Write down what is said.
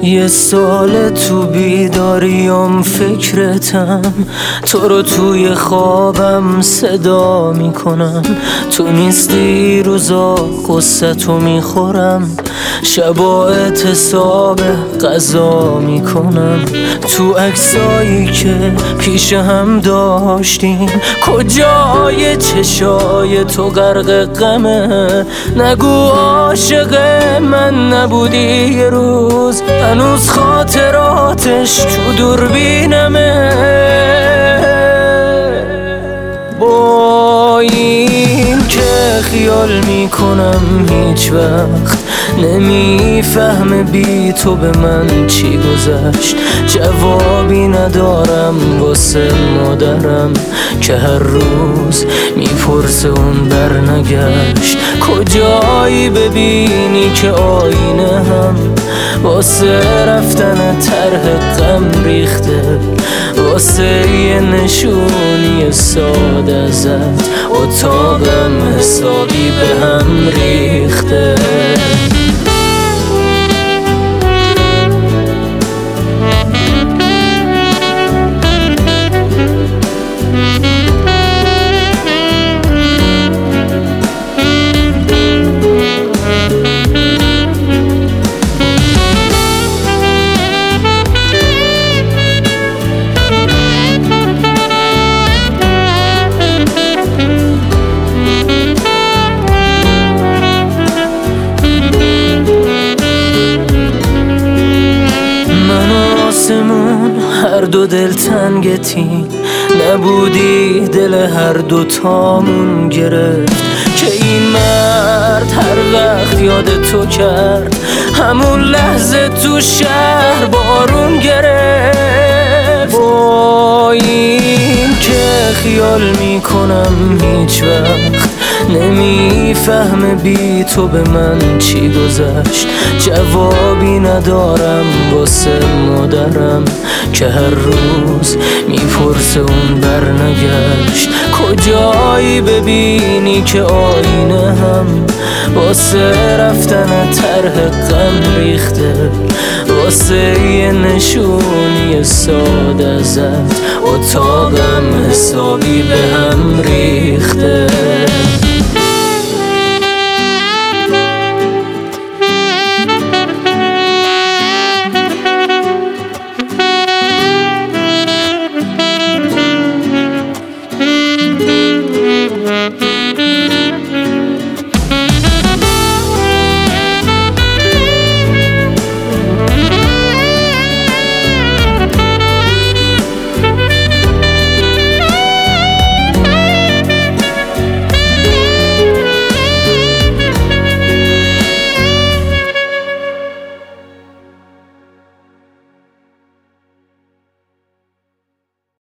یه سال تو بیداریم فکرتم، تو رو توی خوابم صدا میکنم. تو نیستی روزا قصه تو میخورم، شبا اعتصاب غذا میکنم. تو عکسایی که پیش هم داشتیم کجای چشای تو غرق غمه؟ نگو عاشق من نبودی یه روز، هنوز خاطراتش تو دوربینمه. با این که خیال میکنم هیچ وقت نمیفهمه بی تو به من چی گذشت. جوابی ندارم واسه مادرم که هر روز میپرسه اون برنگشت. کجایی ببینی که آینه هم واسه رفتن طرح غم ریخته، واسه یه نشونی ساده ازت اتاقم حسابی به هم ریخته. هر دو دل تنگتیم، نبودی دل هر دو تامون گرفت. که این مرد هر وقت یاد تو کرد همون لحظه تو شهر بارون گرفت. با این که خیال میکنم هیچ وقت نمیفهمه بی تو به من چی گذشت. جوابی ندارم واسه مادرم که هر روز میپرسه اون برنگشت. کجایی ببینی که آینه هم واسه رفتن طرح غم ریخته، واسه یه نشونی ساده ازت اتاقم حسابی به هم ریخته.